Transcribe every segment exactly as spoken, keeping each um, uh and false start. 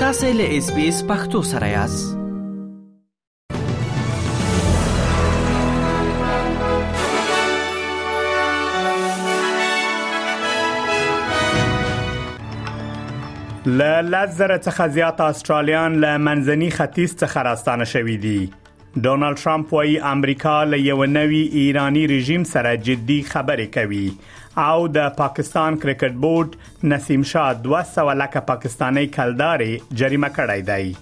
تاسو له اس بي اس پختو سره یاست. له لزر څخه زیات استرالیان له منځني ختیځ څخه راستانه شوي دي. ډونالد ټرمپ وايي امریکا له یو نوي ایرانی رژیم سره جدي خبرې کوي او د پاکستان کرکټ بورډ نسیم شاه دوه سوه لکه پاکستانی کلدارې جریمه کړی دی.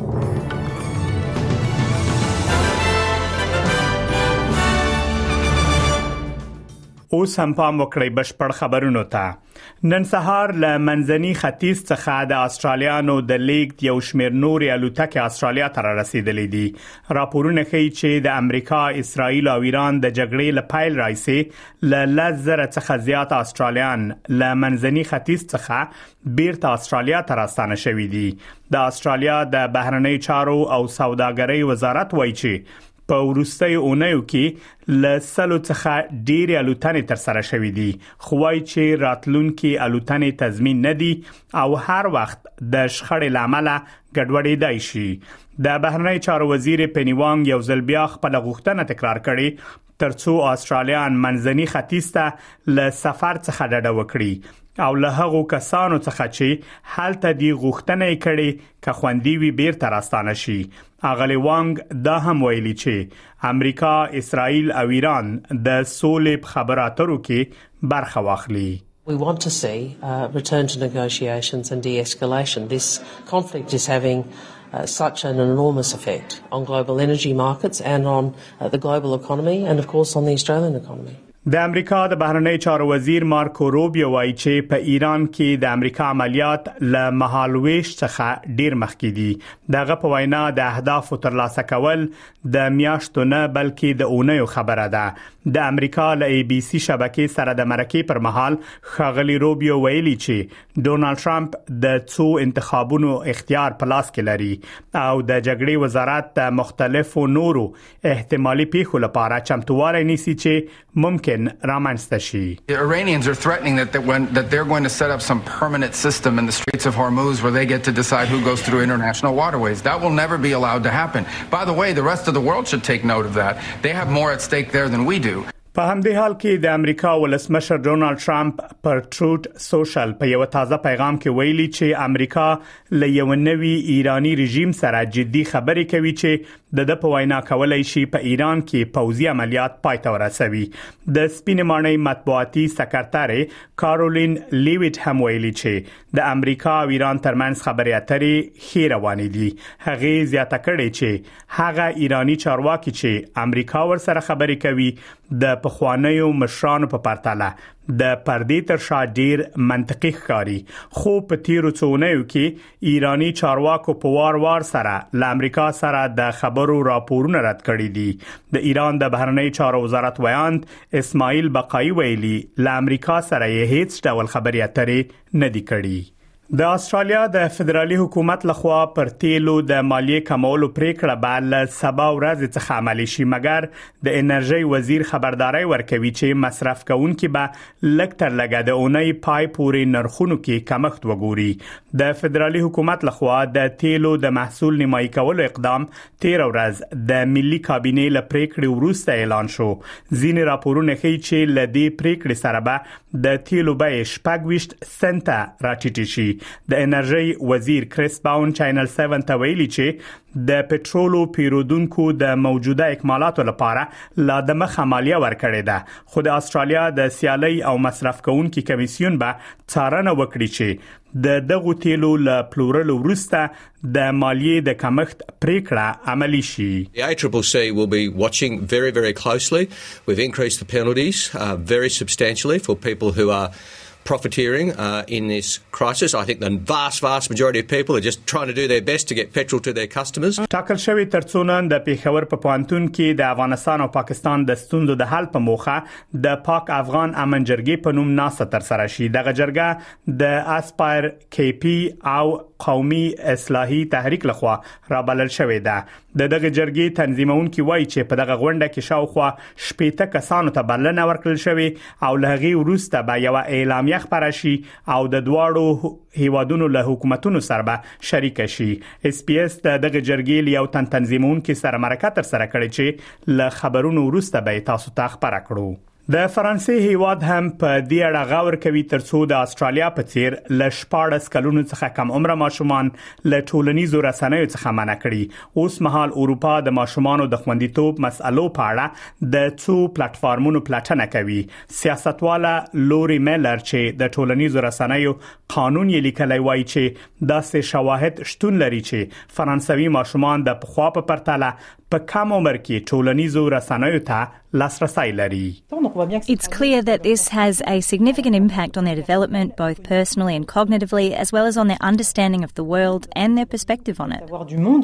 اوس هم پام وکړئ بشپړ خبرونو ته. نن سهار له منځني ختیځ څخه د استرالیانو د لیګ یو شمېر نورې الوتکې استرالیا ته رسیدلې دي. راپورونه ښیي چې د امریکا، اسرائیل او ایران د جګړې له پیل راهیسې له لس زره څخه زیات استرالیان له منځني ختیځ څخه بیرته استرالیا ته راستانه شوي دي. د استرالیا د بهرنی چارو او سوداګرۍ وزارت وایي چې په وروستیو اونیو کې له سلو څخه ډېرې الوتنې تر سره شوې دي، خو وايي چې راتلونکي الوتنې تضمین نه دي او هر وخت د شخړې له امله ګډوډېدای شي. د بهرنی چارو وزیر پینی وانګ یو ځل بیا خپل غوښتنه تکرار کړې ترڅو استرالیان منځني ختیځ ته له سفر څخه ډډه وکړي او له هغو کسانو څخه چې هلته دی غوښتنه یې کړې که خوندي وي بیرته راستانه شي. اغلی وانګ دا هم ویلي چې امریکا، اسرائیل او ایران د سولې په خبرو اترو کې برخه واخلي. We want to see uh, return to negotiations and de-escalation. This conflict is having uh, such an enormous effect on global energy markets and on uh, the global economy and of course on the Australian economy. د امریکا د بهرنی چارو وزیر مارکو روبیو وایي چې په ایران کې د امریکا عملیات له مهالويش څخه ډیر مخکې دي. دغه په وینا د اهدافو ترلاسه کول د میاشتو نه بلکې د اونیو خبره ده. د امریکا له ای بي سي شبکې سره د مرکې پر مهال خغلی روبیو ویلي چې ډونالد ټرمپ د څو انتخابونو اختیار په لاس کې لري او د جګړې وزارت د مختلفو نورو احتمالي پیښو لپاره چمتووالی نیسي چې ممکن The Iranians are threatening that, that, when, that they're going to set up some permanent system in the Straits of Hormuz where they get to decide who goes through international waterways. That will never be allowed to happen. By the way, the rest of the world should take note of that. They have more at stake there than we do. په همدې حال کې د امریکا ولسمشر ډونالد ټرمپ پر ټروت سوشل په یو تازه پیغام کې ویلي چې امریکا له یو نوي ایرانی رژیم سره جدي خبرې کوي چې د د په وینا کولای شي په ایران کې پوځي عملیات پای ته ورسوي. د سپینې ماڼۍ مطبوعاتي سکرټر کارولین لیویټ هم ویلي چې د امریکا او ایران ترمنځ خبرې اترې ښې روانې دي. هغه زیاته کړې چې هغه ایرانی چارواکي چې امریکا ورسره خبرې کوي د پخوانیو مشرانو په پرتله د پردې تر شا ډیر منطقي ښکاري. خو په تیرو څونیو کې ایرانی چارواکو په وار وار سره له امریکا سره د خبرو راپورونه رد کړي دي. د ایران د بهرنی چارو وزارت ویاند اسماعیل بقایی ویلي له امریکا سره یې هیڅ ډول خبرې اترې نه دي کړي. د استرالیا د فدرالي حکومت لخوا پر تیلو د مالیې کمولو پریکړه به له سبا ورځې څخه عملي شي، مګر د انرژي وزیر خبرداري ورکوي چې مصرف کوونکي به لږ تر لږه د اونۍ پای پورې نرخونو کې کمښت وګوري. د فدرالي حکومت لخوا د تیلو د محصول نیمایي کولو اقدام تیر ورځ د ملي کابینې له پریکړې وروسته اعلان شو. ځینې راپورونه ښیي چې له دې پریکړې سره به د تیلو بیه شپږ ویشت سنټه راټیټه شي. د انرژي وزیر کریس باون چینل سیون ته ویلي چې د پټرولو پیرودونکو د موجوده اکمالاتو لپاره لا د مخه مالیه ورکړې ده، خو د استرالیا د سیالي او مصرف کوونکو کمیسیون به څارنه وکړي چې د دغو تیلو له پلورلو وروسته د مالیې د کمښت پریکړه عملی شي. The A C C C will be watching very very closely. We've increased the penalties uh, very substantially for people who are profiteering uh, in this crisis. I think the vast, vast majority of people are just trying to do their best to get petrol to their customers. ټاکل شوی ترڅونن د پیښور په پوهنتون کې د افغانستان او پاکستان د ستونزو د حل په موخه د پاک افغان امن جرګې په نوم ناسته تر سره شي. دغه جرګه د اسپایر کی پی او قومي اصلاحي تحریک لخوا رابلل شوې ده د دغه جرګې تنظیمونکو وایي چې په دغه غونډه کې شاوخوا شپږ کسانو ته بلنه ورکړل شوې او له هغې وروسته به یو اعلامیه خپره شي او د دواړو هیوادونو له حکومتونو سره به شریک شي. اس پی اس دغه جرګې یو تن تنظیمونکو سره مرکه تر سره کړې چې له خبرونو وروسته به تاسو ته خبره کړو. د فرانسې هیواد هم په دې اړه غور کوي ترڅو د استرالیا په څیر ل شپږ کلونو څخه کم عمر ماشومان له ټولنیزو رسنیو څخه منع کړي. اوس مهال اروپا د ماشومانو د خوندیتوب مسئلو په اړه د څو پلیټفارمونو پلټنه کوي. سیاستواله لوري میلر چې د ټولنیزو رسنیو قانون یې لیکلی وایي چې داسې شواهد شتون لري چې فرانسوي ماشومان د پخوا په پرتله په کم عمر کې ټولنیزو رسنیو ته لاسرسی لري. It's clear that this has a significant impact on their development, both personally and cognitively, as well as on their understanding of the world and their perspective on it.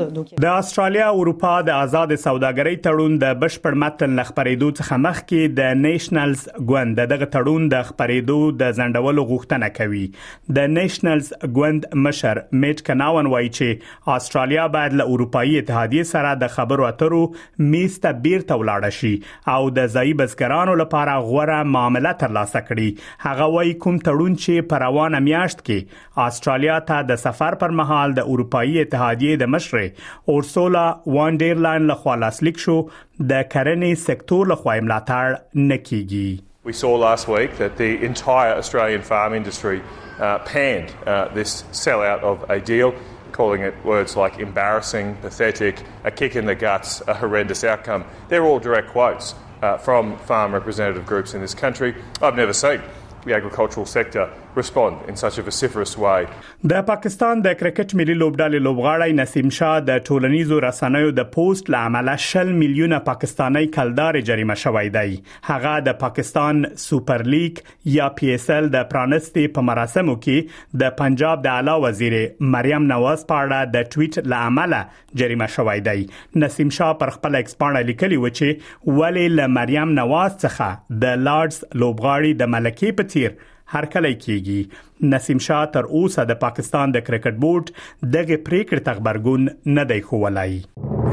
د استرالیا اروپا د آزاد سوداګرۍ تړون د بشپړ متن لخبرېدو څخه مخکې د نیشنلز ګوند دغه تړون د خبرېدو د ځنډولو غوښتنه کوي. د نیشنلز ګوند مشر میټ کناون وایي چې استرالیا باید له اروپאי اتحادیه سره د خبرو اترو میز ته بیرته ولاړ شي او د ځای بزګرانو لپاره غوړه معامله ترلاسه کړي. هغه وایي کوم تړون چې په روانه میاشت کې استرالیا ته د سفر پر مهال د اروپאי اتحادیه د مشر اورسولا وان ډیر لاین لخوا لاسلیک شو د کرنې سکتور لخوا ملاتړ نکېږي. We saw last week that the entire Australian farm industry uh, panned uh, this sellout of a deal, calling it words like embarrassing, pathetic, a kick in the guts, a horrendous outcome. They're all direct quotes uh, from farm representative groups in this country. I've never seen the agricultural sector respond in such a vociferous way. د پاکستان د کرکټ ملي لوبډلې لوبغاړی نسیم شاه د ټولنیزو رسنیو د پوسټ لامل شل میلیونه پاکستانی کلدار جریمه شوی دی. هغه د پاکستان سوپر لیگ یا پی اس ال د پرانستي په مراسمو کې د پنجاب د اعلی وزیر مریم نواز په اړه د ټویټ لامل جریمه شوی دی. نسیم شاه پر خپل ایکس باندې لیکلی و چې ولې ل مریم نواز څخه د لارډز لوبغاړي د ملکي په تیر هر کله کېږي. نسیم شاه تر اوسه د پاکستان د کرکټ بورډ دغه پریکړه ته خبرګون نه دی ښوولی.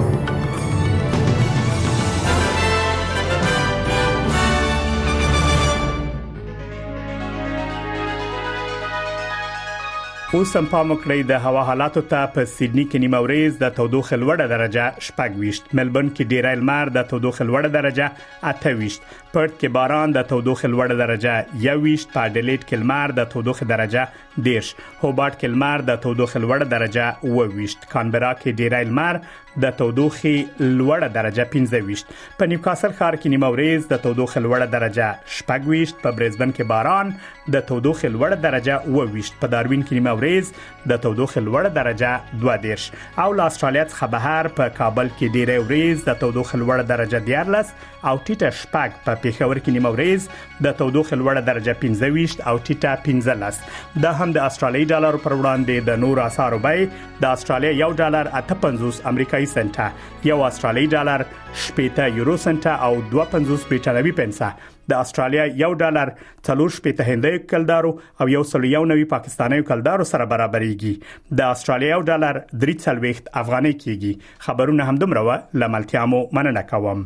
اوس هم پام وکړئ د هوا حالاتو ته. په سیدنی کې نیمه ورځ د تودوخې لوړه درجه شپږ ویشت، ملبورن کې ډیری لمر د تودوخې لوړه درجه اته ویشت، پرت کې باران د تودوخې لوړه درجه یو ویشت، په اډلېټ کې لمر د تودوخې درجه دیرش، هوبارت کې لمر د تودوخې لوړه درجه اوه ویشت، کانبرا کې ډیری لمر د تودوخې لوړه درجه پنځه ویشت، په نیوکاسل ښار کې نیمه ورځ د تودوخې لوړه درجه شپږ ویشت، په برزبن کې باران د تودوخې لوړه درجه اوه ویشت، په داروین کې نیمه ورځ د تودوخې لوړه درجه دوه دیرش، او له استرالیا څخه بهر په کابل کې ډیری ورځ د تودوخې لوړه درجه دیارلس او ټیټه شپږ، په پېښور کې نیمه ورځ د تودوخې لوړه درجه پنځه ویشت او ټیټه پنځلس. دا هم د استرالیایي ډالر پر وړاندې د نورو اسعارو بیې. د استرالیا یو ډالر اته پنځوس امریکایي سنټه، یو استرالیایي ډالر شپږ یورو سنټه او دوه پنځوس برټانوي پنسه. د استرالیا یو ډالر څلور شپږ هندۍ کلدارو او یو سل یو نوي پاکستاني کلدارو سره برابرېږي. د استرالیا یو ډالر درې څلوېښت افغانۍ کېږي. خبرونه هم دومره و. لملتیامو مننه کوم.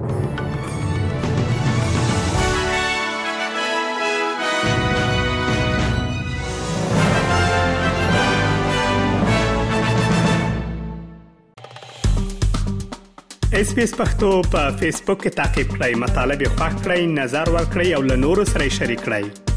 اس پی اس پختو په فیسبوک کې تا کې پلی مطلب یو فاک کړئ، نظر ور کړئ او له نورو سره شریک کړئ.